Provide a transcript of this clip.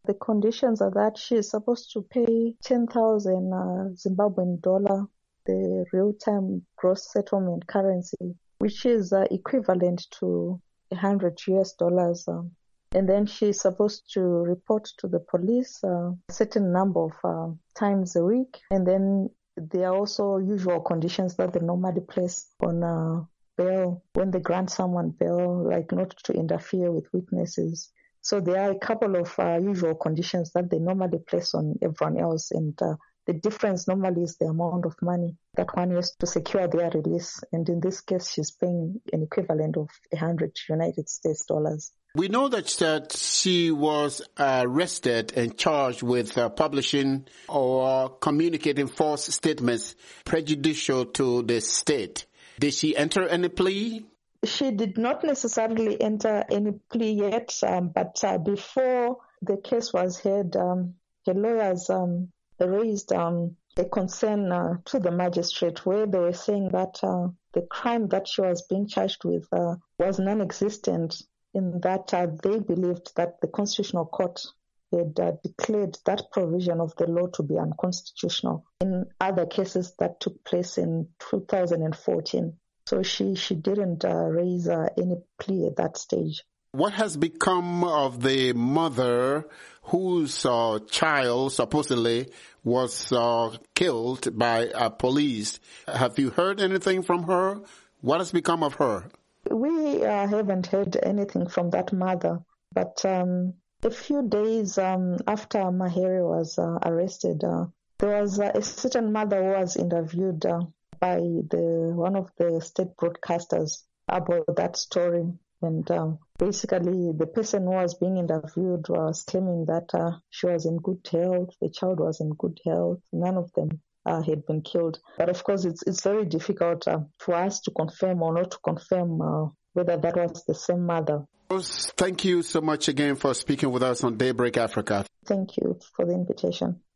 The conditions are that she is supposed to pay 10,000 Zimbabwean dollar, the real-time gross settlement currency, which is equivalent to $100. And then she's supposed to report to the police a certain number of times a week. And then there are also usual conditions that they normally place on bail when they grant someone bail, like not to interfere with witnesses. So there are a couple of usual conditions that they normally place on everyone else. And the difference normally is the amount of money that one has to secure their release. And in this case, she's paying an equivalent of $100. We know that she was arrested and charged with publishing or communicating false statements prejudicial to the state. Did she enter any plea? She did not necessarily enter any plea yet, but before the case was heard, her lawyers raised a concern to the magistrate where they were saying that the crime that she was being charged with was non-existent, in that they believed that the Constitutional Court had declared that provision of the law to be unconstitutional in other cases that took place in 2014. So she didn't raise any plea at that stage. What has become of the mother whose child supposedly was killed by police? Have you heard anything from her? What has become of her? We haven't heard anything from that mother, but a few days after Mahere was arrested, there was a certain mother who was interviewed by one of the state broadcasters about that story. And basically, the person who was being interviewed was claiming that she was in good health, the child was in good health, none of them had been killed. But of course, it's very difficult for us to confirm or not to confirm whether that was the same mother. Thank you so much again for speaking with us on Daybreak Africa. Thank you for the invitation.